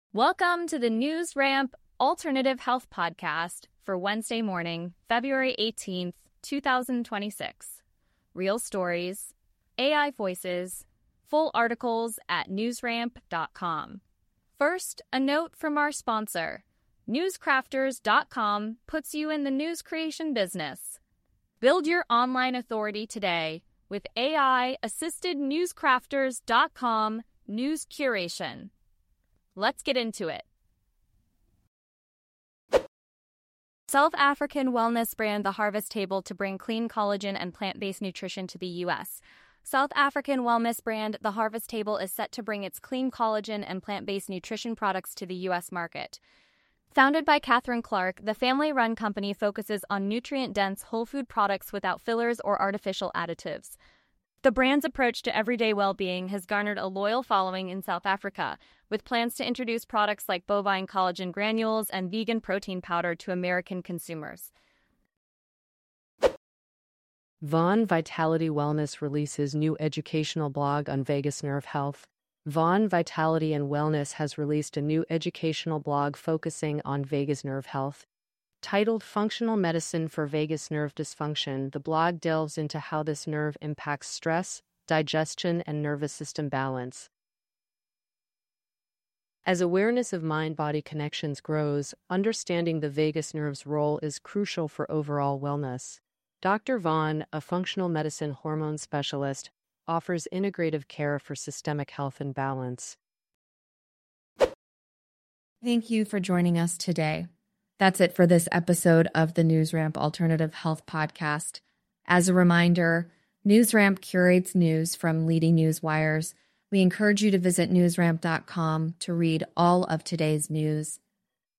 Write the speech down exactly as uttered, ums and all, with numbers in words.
Welcome to the News Ramp Alternative Health Podcast for Wednesday morning, February eighteenth, twenty twenty-six. Real stories, A I voices, full articles at news ramp dot com. First, a note from our sponsor. news crafters dot com puts you in the news creation business. Build your online authority today with A I-assisted news crafters dot com news curation. Let's get into it. South African wellness brand The Harvest Table to bring clean collagen and plant-based nutrition to the U S. South African wellness brand The Harvest Table is set to bring its clean collagen and plant-based nutrition products to the U S market. Founded by Catherine Clark, the family-run company focuses on nutrient-dense whole food products without fillers or artificial additives. The brand's approach to everyday well-being has garnered a loyal following in South Africa, with plans to introduce products like bovine collagen granules and vegan protein powder to American consumers. Vaughan Vitality Wellness releases new educational blog on vagus nerve health. Vaughan Vitality and Wellness has released a new educational blog focusing on vagus nerve health. Titled Functional Medicine for Vagus Nerve Dysfunction, the blog delves into how this nerve impacts stress, digestion, and nervous system balance. As awareness of mind-body connections grows, understanding the vagus nerve's role is crucial for overall wellness. Doctor Vaughan, a functional medicine hormone specialist, offers integrative care for systemic health and balance. Thank you for joining us today. That's it for this episode of the NewsRamp Alternative Health Podcast. As a reminder, NewsRamp curates news from leading news wires. We encourage you to visit news ramp dot com to read all of today's news.